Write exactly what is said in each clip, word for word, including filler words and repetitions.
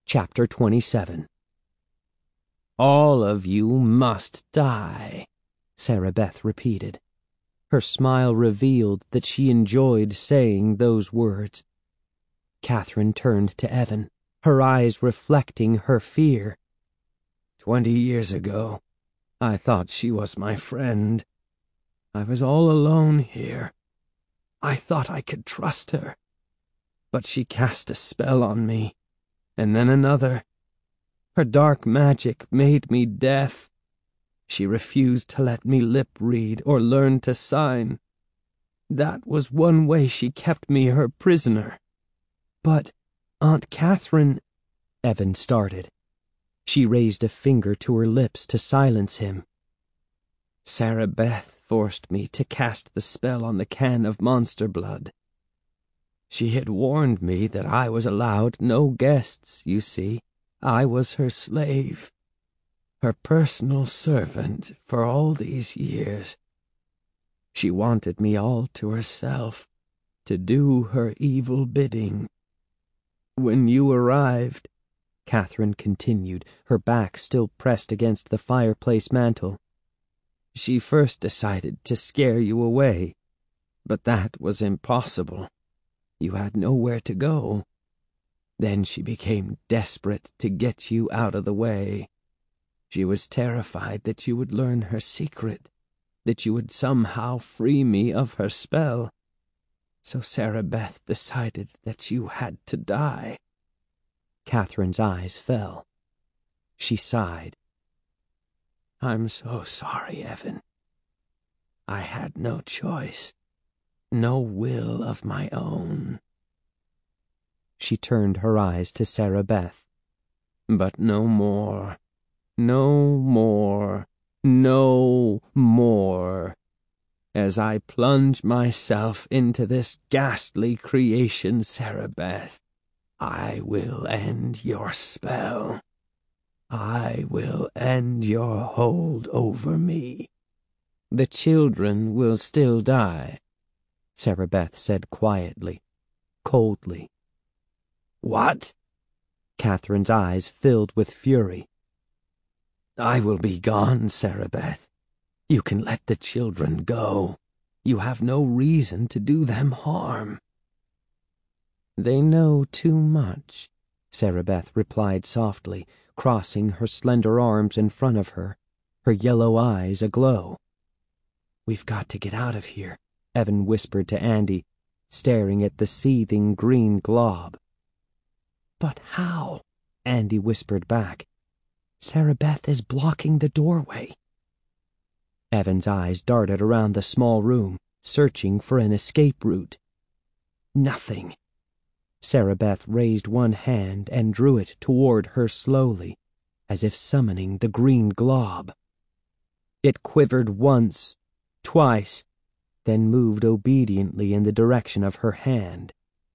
Chapter twenty-seven. "All of you must die," Sarah Beth repeated. Her smile revealed that she enjoyed saying those words. Catherine turned to Evan, her eyes reflecting her fear. Twenty years ago, I thought she was my friend. I was all alone here. I thought I could trust her. But she cast a spell on me, and then another. Her dark magic made me deaf. She refused to let me lip read or learn to sign. That was one way she kept me her prisoner. But Aunt Catherine, Evan started. She raised a finger to her lips to silence him. Sarah Beth forced me to cast the spell on the can of monster blood. She had warned me that I was allowed no guests, you see. I was her slave, her personal servant for all these years. She wanted me all to herself, to do her evil bidding. When you arrived, Catherine continued, her back still pressed against the fireplace mantel, she first decided to scare you away, but that was impossible. You had nowhere to go. Then she became desperate to get you out of the way. She was terrified that you would learn her secret, that you would somehow free me of her spell. So Sarah Beth decided that you had to die. Catherine's eyes fell. She sighed. I'm so sorry, Evan. I had no choice, no will of my own. She turned her eyes to Sarah Beth. But no more, no more, no more. As I plunge myself into this ghastly creation, Sarah Beth, I will end your spell. I will end your hold over me. The children will still die, Sarah Beth said quietly, coldly. What? Catherine's eyes filled with fury. I will be gone, Sarah Beth. You can let the children go. You have no reason to do them harm. They know too much, Sarah Beth replied softly, crossing her slender arms in front of her, her yellow eyes aglow. We've got to get out of here, Evan whispered to Andy, staring at the seething green glob. But how? Andy whispered back. Sarah Beth is blocking the doorway. Evan's eyes darted around the small room, searching for an escape route. Nothing. Sarah Beth raised one hand and drew it toward her slowly, as if summoning the green glob. It quivered once, twice, then moved obediently in the direction of her hand.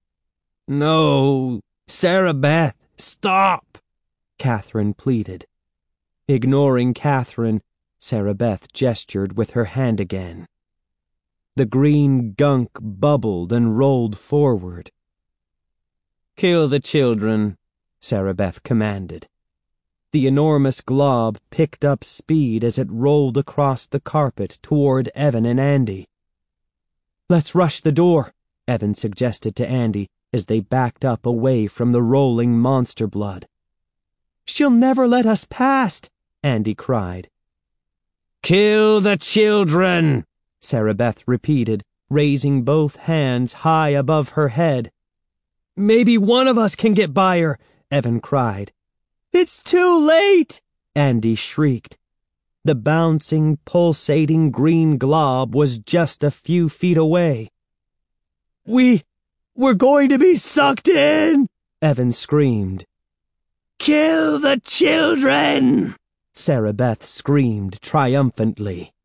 No, Sarah Beth, stop! Catherine pleaded. Ignoring Catherine, Sarah Beth gestured with her hand again. The green gunk bubbled and rolled forward. Kill the children, Sarah Beth commanded. The enormous glob picked up speed as it rolled across the carpet toward Evan and Andy. Let's rush the door, Evan suggested to Andy as they backed up away from the rolling monster blood. She'll never let us past, Andy cried. Kill the children, Sarah Beth repeated, raising both hands high above her head. Maybe one of us can get by her, Evan cried. It's too late, Andy shrieked. The bouncing, pulsating green glob was just a few feet away. We, we're going to be sucked in, Evan screamed. Kill the children, Sarah Beth screamed triumphantly.